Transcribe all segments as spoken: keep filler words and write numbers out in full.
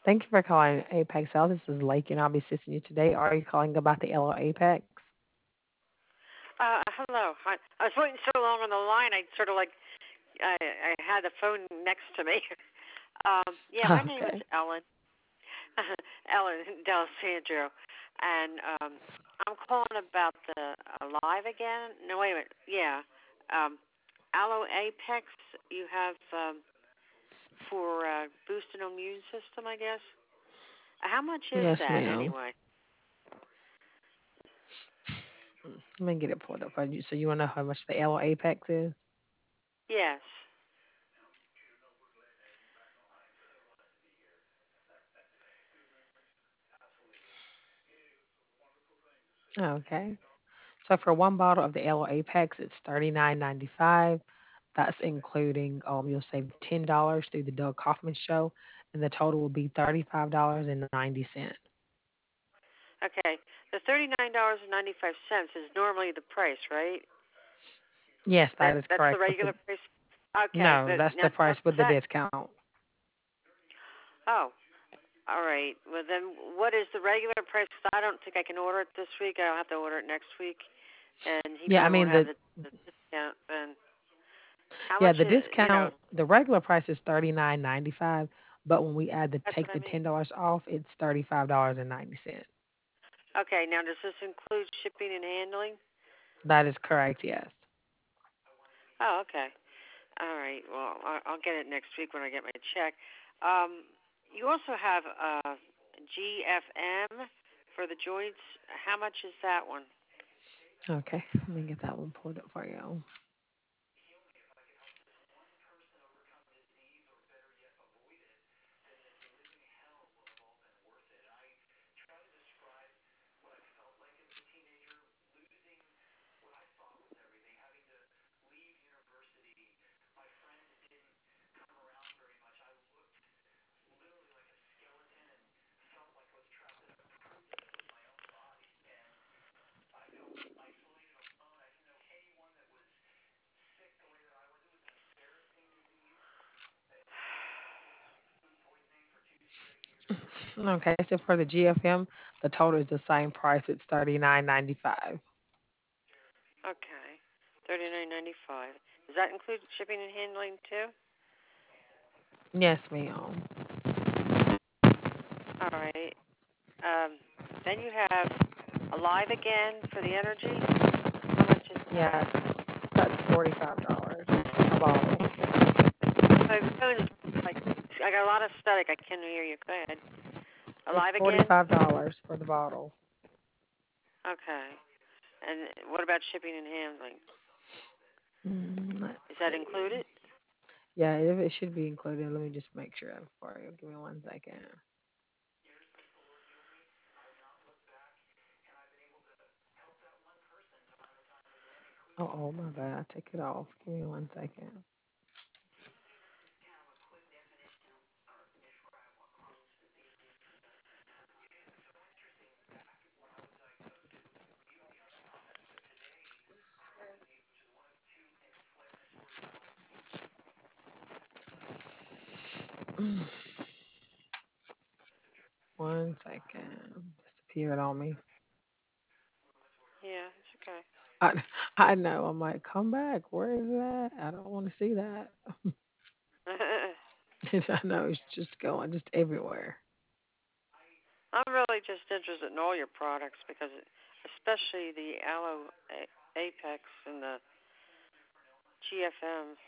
Thank you for calling Apex Health. This is Lake, and I'll be assisting you today. Are you calling about the Yellow Apex? Uh, hello. I, I was waiting so long on the line. I sort of like I, I had the phone next to me. um, yeah, my name is Okay. Ellen, Ellen D'Alessandro, and um, I'm calling about the Alive Again. No, wait a minute. Yeah, um, Aloe Apex. You have um, for uh, boosting immune system, I guess. How much is Yes, that ma'am. anyway? Let me get it pulled up for you. So you want to know how much the Yellow Apex is? Yes. Okay. So for one bottle of the Yellow Apex, it's thirty nine ninety five. That's including um you'll save ten dollars through the Doug Kaufman show, and the total will be thirty five dollars and ninety cents. Okay. The thirty-nine dollars and ninety-five cents is normally the price, right? Yes, that That is that's the correct. With the regular price. Okay, no, but that's now the now price with the that. discount. Oh, all right. Well then, what is the regular price? 'Cause I don't think I can order it this week. I'll have to order it next week, and he Yeah, I probably mean won't have the the, the discount. And how yeah much the is you know? discount. The regular price is thirty nine ninety five, but when we add the That's take what I the mean. ten dollars off, it's thirty five dollars and ninety cents. Okay. Now, does this include shipping and handling? That is correct. Yes. Oh, okay. All right. Well, I- I'll get it next week when I get my check. Um, you also have uh, G F M for the joints. How much is that one? Okay, let me get that one pulled up for you. Okay, so for the G F M, the total is the same price. It's thirty nine ninety five. Okay, thirty nine ninety five. Does that include shipping and handling too? Yes, ma'am. All right. Um, then you have Alive Again for the energy. How much is that? Yes, that's forty five dollars a bottle. My phone is like I got a lot of static. I can't hear you. Go ahead. It's Alive forty Again. five dollars for the bottle. Okay. And what about shipping and handling? Mm, let's Is that see. included? Yeah, it, it should be included. Let me just make sure for you. Give me one second. Oh, oh my bad. I took it off. Give me one second. One second. Disappeared on me. Yeah, it's okay. I I know. I'm like, come back. Where is that? I don't want to see that. I know it's just going just everywhere. I'm really just interested in all your products because, it, especially the Aloe A- Apex and the G F M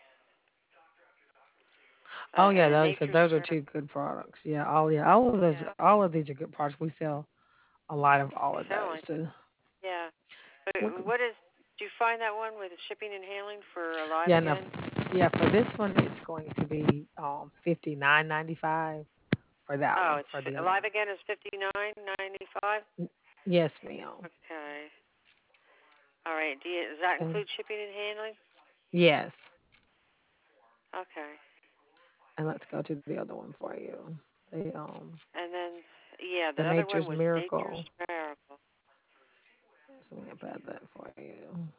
uh, Oh yeah, and the those Nature's those are Miracle. two good products. Yeah, all yeah, all of those Yeah, all of these are good products. We sell a lot of all they of sound those. like So yeah. But what? c- what is? Do you find that one with shipping and handling for Alive Yeah, no, Again? f- yeah. For this one, it's going to be um fifty nine ninety five for that Oh, one. it's For the fi- other Alive one. Again is fifty nine ninety five. N- Yes, ma'am. Okay. All right. Do you, does that And include shipping and handling? yes, Okay. and let's go to the other one for you. The um And then yeah, the the other one Nature's was Nature's Miracle. Miracle. So let me add that for you.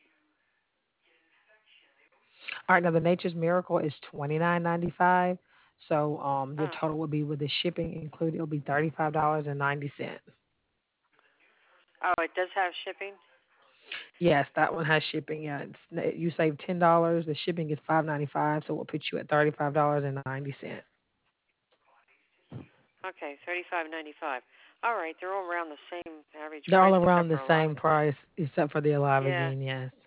All right, now the Nature's Miracle is twenty nine ninety five. So um, your Uh, total would be with the shipping included. It'll be thirty-five dollars and ninety cents. oh, it does have shipping. Yes, that one has shipping. Yeah, it's, you save ten dollars. The shipping is five ninety-five, so we'll put you at thirty-five dollars and ninety cents. Okay, thirty-five ninety-five. All right, they're all around the same average They're price all except around the for a lot of. same price, except for the Alive Yeah. Again. Yes.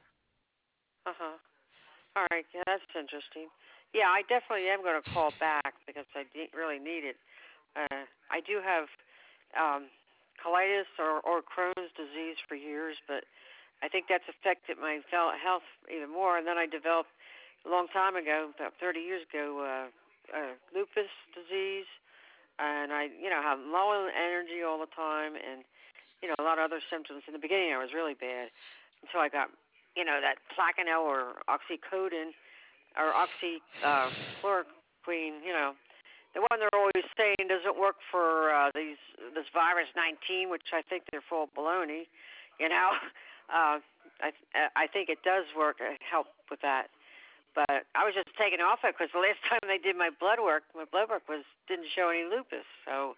Uh huh. All right. Yeah, that's interesting. Yeah, I definitely am going to call back because I de- really need it. Uh, I do have um, colitis or, or Crohn's disease for years, but I think that's affected my fel- health even more. And then I developed a long time ago, about thirty years ago, uh, uh, lupus disease, and I, you know, have low energy all the time, and you know, a lot of other symptoms. In the beginning, I was really bad until I got, you know, that Plaquenil or oxycodone or oxy uh, chloroquine, you know, the one they're always saying doesn't work for uh, these this virus nineteen, which I think they're full of baloney. You know, uh, I I think it does work, uh, help with that. But I was just taken off it because the last time they did my blood work, my blood work was didn't show any lupus. So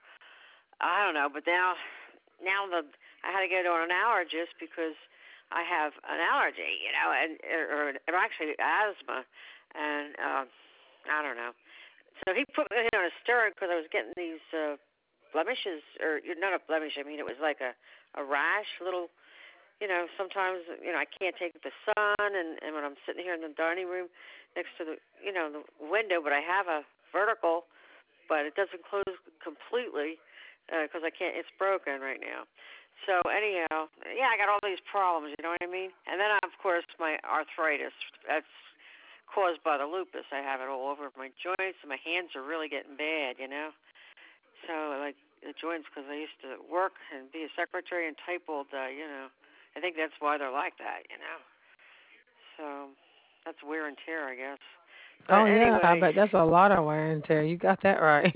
I don't know. But now now the I had to go to an allergist because I have an allergy, you know, and or, or actually asthma, and uh, I don't know. So he put me on a steroid because I was getting these uh, blemishes, or not a blemish. I mean, it was like a a rash, little. You know, sometimes you know I can't take the sun, and and when I'm sitting here in the dining room next to the you know the window, but I have a vertical, but it doesn't close completely because uh, I can't. It's broken right now. So anyhow, yeah, I got all these problems. You know what I mean? And then of course my arthritis. That's caused by the lupus. I have it all over my joints, and my hands are really getting bad. You know. So like the joints, because I used to work and be a secretary and type all day. You know. I think that's why they're like that. You know. So that's wear and tear, I guess. But Oh yeah, I anyway, bet that's a lot of wear and tear. You got that right.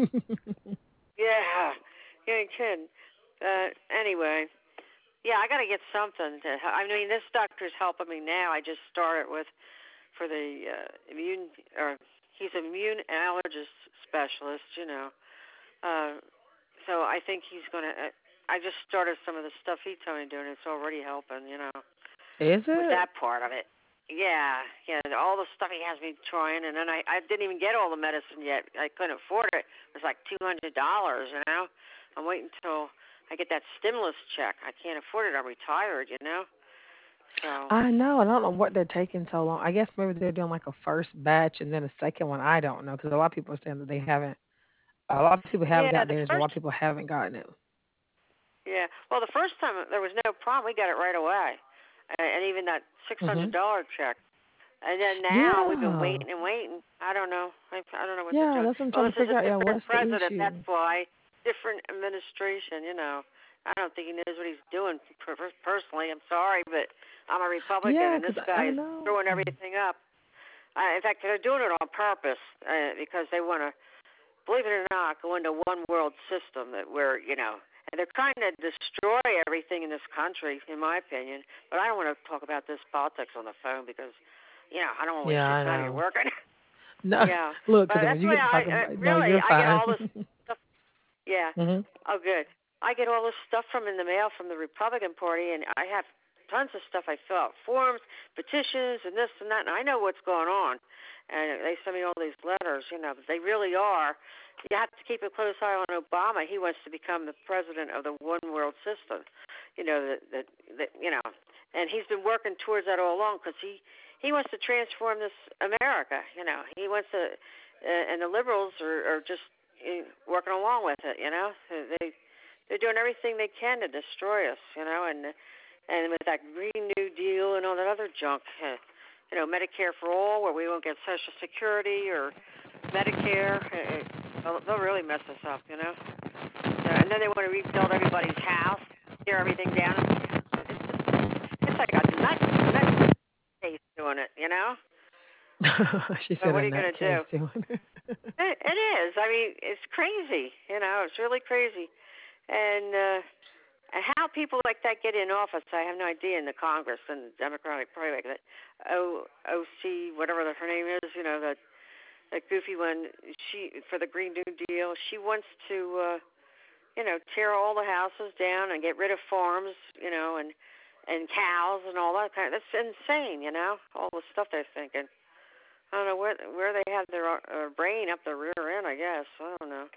yeah, you ain't kidding. Uh, anyway, yeah, I got to get something to. I mean, this doctor's helping me now. I just started with for the uh, immune, or he's an immune allergist specialist, you know. Uh, so I think he's gonna. Uh, I just started some of the stuff he told me to do, and it's already helping, you know, Is with it? that part of it. Yeah, yeah, all the stuff he has me trying, and then I I didn't even get all the medicine yet. I couldn't afford it. It was like two hundred dollars, you know. I'm waiting until I get that stimulus check. I can't afford it. I'm retired, you know. So I know. I don't know what they're taking so long. I guess maybe they're doing like a first batch and then a second one. I don't know because a lot of people are saying that they haven't. A lot of people have yeah, got the theirs, but a lot first of people haven't gotten it. yeah, well, the first time there was no problem. We got it right away, and, and even that six hundred Mhm. dollar check. And then now we've been Yeah. waiting and waiting. I don't know. I, I don't know what they're Yeah, doing. that's what I'm Well, trying to this is figure a out. Yeah, different what's the president. That's issue? why different administration. You know, I don't think he knows what he's doing. Per- Personally, I'm sorry, but I'm a Republican, Yeah, and this because I guy is know. throwing everything up. Uh, in fact, they're doing it on purpose uh, because they want to, believe it or not, go into one world system that where you know, and they're trying to destroy everything in this country, in my opinion. But I don't want to talk about this politics on the phone because, you know, I don't want to Yeah, waste your I time. You're know. working. No, Yeah, look, but because when that's you why get to I, talking I about, no, really you're I get fine. all this stuff. Yeah. Mhm. Oh, good. I get all this stuff from in the mail from the Republican Party, and I have tons of stuff. I fill out forms, petitions, and this and that, and I know what's going on. And they send me all these letters. You know, they really are. You have to keep a close eye on Obama. He wants to become the president of the one world system. You know that that, that you know, and he's been working towards that all along because he he wants to transform this America. You know, he wants to, uh, and the liberals are, are just uh, working along with it. You know, they they're doing everything they can to destroy us. You know, and and with that Green New Deal and all that other junk. Uh, you know, Medicare for all, where we won't get Social Security or Medicare. Uh, they'll, they'll really mess us up. You know. So, and then they want to rebuild everybody's house, tear everything down. It's just, it's like a nut, nut case doing it, you know? She But said what a are you going to do? nutcase doing it. It, it is. I mean, it's crazy. You know, it's really crazy. And uh, and how people like that get in office, I have no idea in the Congress and the Democratic Party, like that O O C, whatever the, her name is, you know, that that goofy one. She for the Green New Deal. She wants to, uh, you know, tear all the houses down and get rid of farms, you know, and and cows and all that kind. Of, that's insane, you know, all the stuff they're thinking. I don't know where where they have their uh, brain up their rear end. I guess I don't know.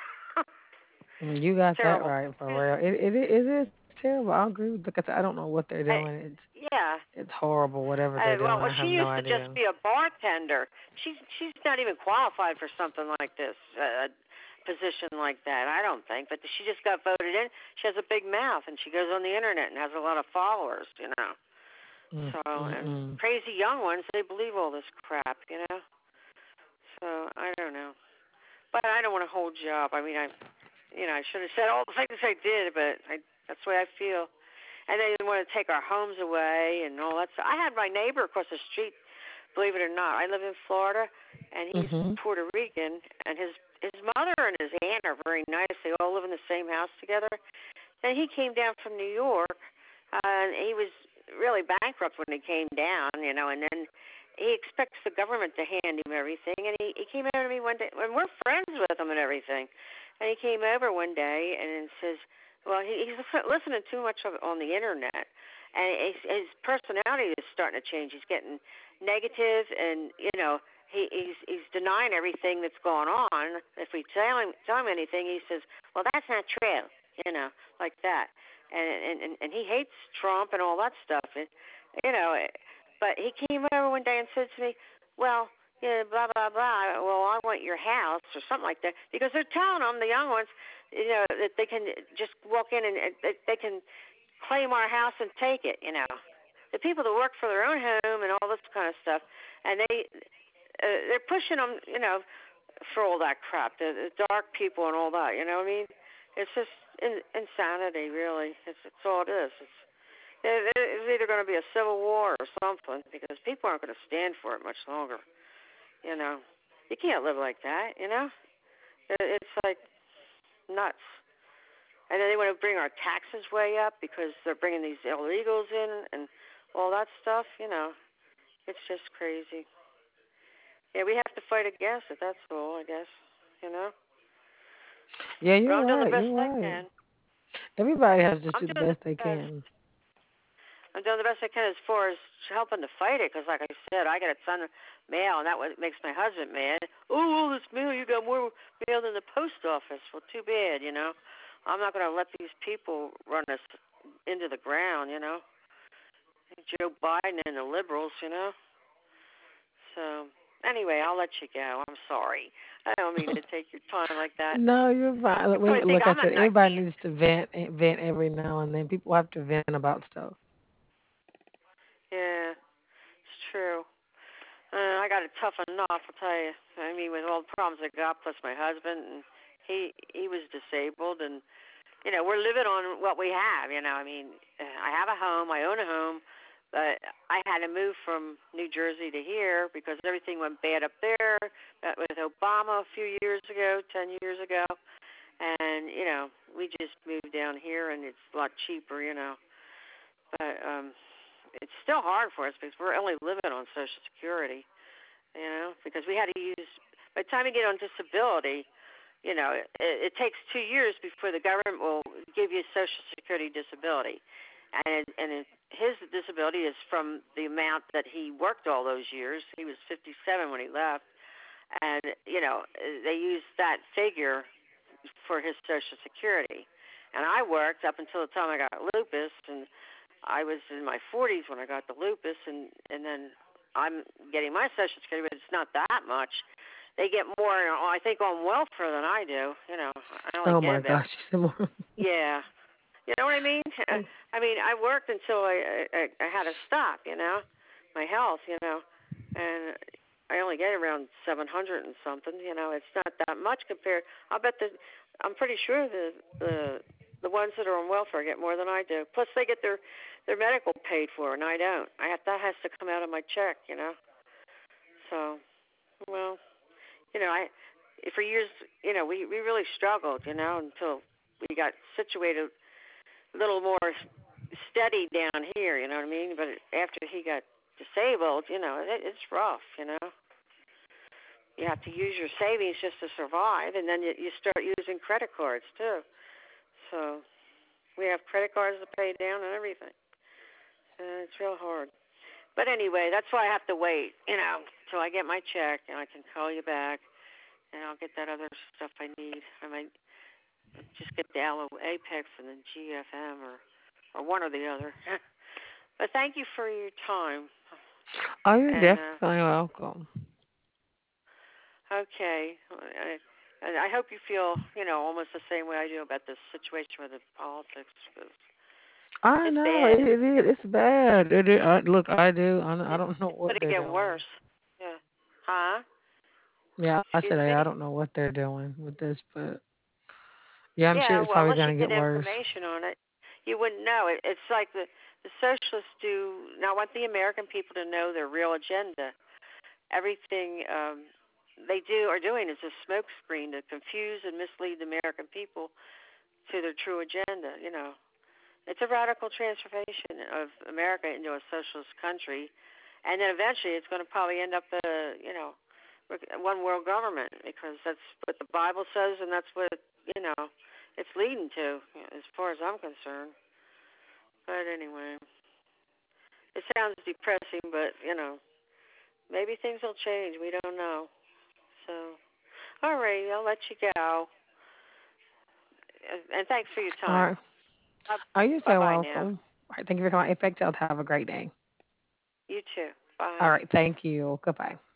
Mm, you got that Terrible. right for real. It it it is terrible. I agree with because I don't know what they're doing. I, It's yeah. it's horrible. Whatever they're Uh, doing, well, I she have no used to just idea. be a bartender. She's she's not even qualified for something like this, uh, position like that. I don't think. But she just got voted in. She has a big mouth, and she goes on the internet and has a lot of followers. You know. Mm, So mm, and mm. crazy young ones, they believe all this crap. You know. So I don't know. But I don't want to hold you up. I mean, I, you know, I should have said all the things I did, but I, that's the way I feel. And they want to take our homes away and all that stuff. I had my neighbor across the street, believe it or not. I live in Florida, and he's Mhm. Puerto Rican, and his his mother and his aunt are very nice. They all live in the same house together. Then he came down from New York, uh, and he was really bankrupt when he came down, you know. And then he expects the government to hand him everything. And he he came over to me one day, and we're friends with him and everything. And he came over one day and says, "Well, he, he's listening too much of, on the internet, and his, his personality is starting to change. He's getting negative, and you know." He, he's he's denying everything that's going on. If we tell him tell him anything, he says, "Well, that's not true," you know, like that. And and and he hates Trump and all that stuff. And, you know, but he came over one day and said to me, "Well, yeah, blah blah blah. Well, I want your house or something like that," because they're telling them the young ones, you know, that they can just walk in and and they they can claim our house and take it. You know, the people that work for their own home and all this kind of stuff, and they uh, they're pushing them, you know, for all that crap, the, the dark people and all that. You know what I mean? It's just in, insanity, really. It's, it's all it is. It's it, it's either going to be a civil war or something because people aren't going to stand for it much longer. You know, you can't live like that. You know, it, it's like nuts. And then they want to bring our taxes way up because they're bringing these illegals in and all that stuff. You know, it's just crazy. Yeah, we have to fight against it. That's all, I guess. You know, Yeah, but you're I'm doing the right. best You're I right. can. Everybody has to just I'm do the doing the best they best. can. I'm doing the best I can as far as helping to fight it, because like I said, I got a ton of mail, and that what makes my husband mad. Oh, all this mail, you got more mail than the post office. Well, too bad, you know. I'm not going to let these people run us into the ground, you know. Joe Biden and the liberals, you know. So anyway, I'll let you go. I'm sorry. I don't mean to take your time like that. No, you're fine. You Look, we- probably think like I I'm a said, everybody nutcase. needs to vent, eh, vent every now and then. People have to vent about stuff. Yeah, it's true. Uh, I got it tough enough, I'll tell you. I mean, with all the problems I got, plus my husband, and he he was disabled, and you know, we're living on what we have. You know, I mean, uh, I have a home, I own a home, but I had to move from New Jersey to here because everything went bad up there. That with Obama a few years ago, ten years ago, and you know, we just moved down here, and it's a lot cheaper. You know, but um, it's still hard for us because we're only living on Social Security, you know, because we had to use, by the time you get on disability, you know, it, it takes two years before the government will give you Social Security disability. And, and it, his disability is from the amount that he worked all those years. He was fifty-seven when he left. And, you know, they used that figure for his Social Security. And I worked up until the time I got lupus, and I was in my forties when I got the lupus, and and then I'm getting my Social Security, but it's not that much. They get more, I think, on welfare than I do. You know, I only Oh get my about, gosh, you said more. yeah. You know what I mean? I mean, I worked until I, I I had to stop. You know, my health. You know, and I only get around seven hundred and something. You know, it's not that much compared. I bet the, I'm pretty sure the the the ones that are on welfare get more than I do. Plus, they get their their medical paid for, and I don't. I have that has to come out of my check. You know, so well, you know, I for years, you know, we we really struggled. You know, until we got situated a little more steady down here, you know what I mean? But after he got disabled, you know, it, it's rough, you know. you have to use your savings just to survive, and then you, you start using credit cards too. So we have credit cards to pay down and everything. Uh, it's real hard. But anyway, that's why I have to wait, you know, till I get my check, and I can call you back, and I'll get that other stuff I need. I might just get the Allo Apex and the G F M, or or one or the other. But thank you for your time. Oh, you're And uh, definitely welcome. okay, I, and I hope you feel, you know, almost the same way I do about this situation with the politics, because I it's know bad. it, it is. It's bad. It is. I, look, I do. I, I It's don't know what going to they're get doing. worse. Yeah. Huh? Yeah, I Excuse said I, I me? don't know what they're doing with this, but yeah, I'm sure Yeah, it's well, probably unless you gonna get get worse. information on it, you wouldn't know. It, it's like the the socialists do not want the American people to know their real agenda. Everything um, they do are doing is a smokescreen to confuse and mislead the American people to their true agenda. You know, it's a radical transformation of America into a socialist country, and then eventually it's going to probably end up a you know one world government, because that's what the Bible says, and that's what you know it's leading to, as far as I'm concerned. But anyway, it sounds depressing, but you know maybe things will change. We don't know. So, all right, I'll let you go, and thanks for your All time. right. Are you Bye so bye now. welcome? All right. Thank you for calling Apex Health. Have a great day. You too. All Bye. right. Thank you. Goodbye.